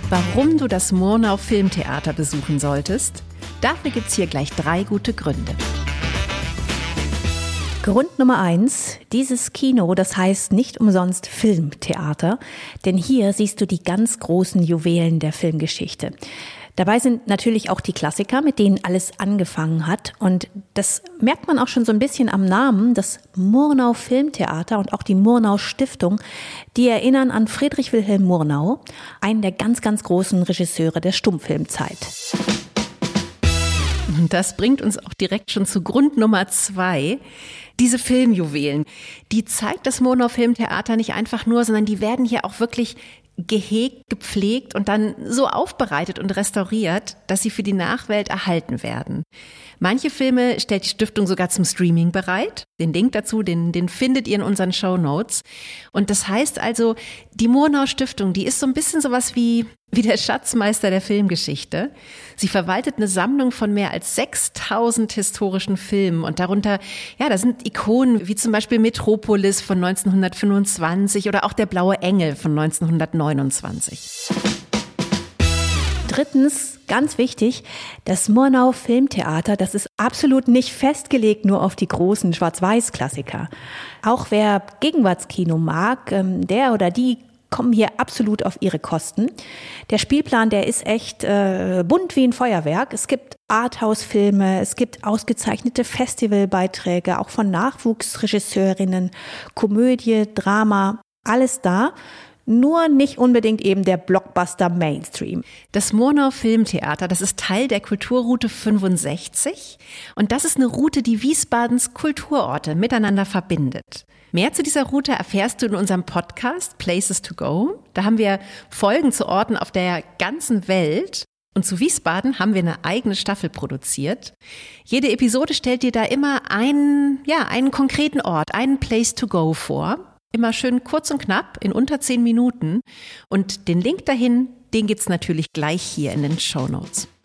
Warum du das Murnau Filmtheater besuchen solltest? Dafür gibt's hier gleich 3 gute Gründe. Grund Nummer 1, dieses Kino, das heißt nicht umsonst Filmtheater, denn hier siehst du die ganz großen Juwelen der Filmgeschichte. Dabei sind natürlich auch die Klassiker, mit denen alles angefangen hat. Und das merkt man auch schon so ein bisschen am Namen, das Murnau Filmtheater und auch die Murnau Stiftung, die erinnern an Friedrich Wilhelm Murnau, einen der ganz, ganz großen Regisseure der Stummfilmzeit. Und das bringt uns auch direkt schon zu Grund Nummer 2. Diese Filmjuwelen, die zeigt das Murnau Filmtheater nicht einfach nur, sondern die werden hier auch wirklich gehegt, gepflegt und dann so aufbereitet und restauriert, dass sie für die Nachwelt erhalten werden. Manche Filme stellt die Stiftung sogar zum Streaming bereit. Den Link dazu, den findet ihr in unseren Shownotes. Und das heißt also, die Murnau Stiftung, die ist so ein bisschen sowas wie der Schatzmeister der Filmgeschichte. Sie verwaltet eine Sammlung von mehr als 6000 historischen Filmen und darunter, ja, da sind Ikonen wie zum Beispiel Metropolis von 1925 oder auch Der blaue Engel von 1929. Drittens, ganz wichtig, das Murnau Filmtheater, das ist absolut nicht festgelegt nur auf die großen Schwarz-Weiß-Klassiker. Auch wer Gegenwartskino mag, der oder die kommen hier absolut auf ihre Kosten. Der Spielplan, der ist echt bunt wie ein Feuerwerk. Es gibt Arthouse-Filme, es gibt ausgezeichnete Festivalbeiträge, auch von Nachwuchsregisseurinnen, Komödie, Drama, alles da. Nur nicht unbedingt eben der Blockbuster Mainstream. Das Murnau Filmtheater, das ist Teil der Kulturroute 65 und das ist eine Route, die Wiesbadens Kulturorte miteinander verbindet. Mehr zu dieser Route erfährst du in unserem Podcast Places to Go. Da haben wir Folgen zu Orten auf der ganzen Welt. Und zu Wiesbaden haben wir eine eigene Staffel produziert. Jede Episode stellt dir da immer einen konkreten Ort, einen Place to Go vor. Immer schön kurz und knapp, in unter 10 Minuten. Und den Link dahin, den gibt's natürlich gleich hier in den Shownotes.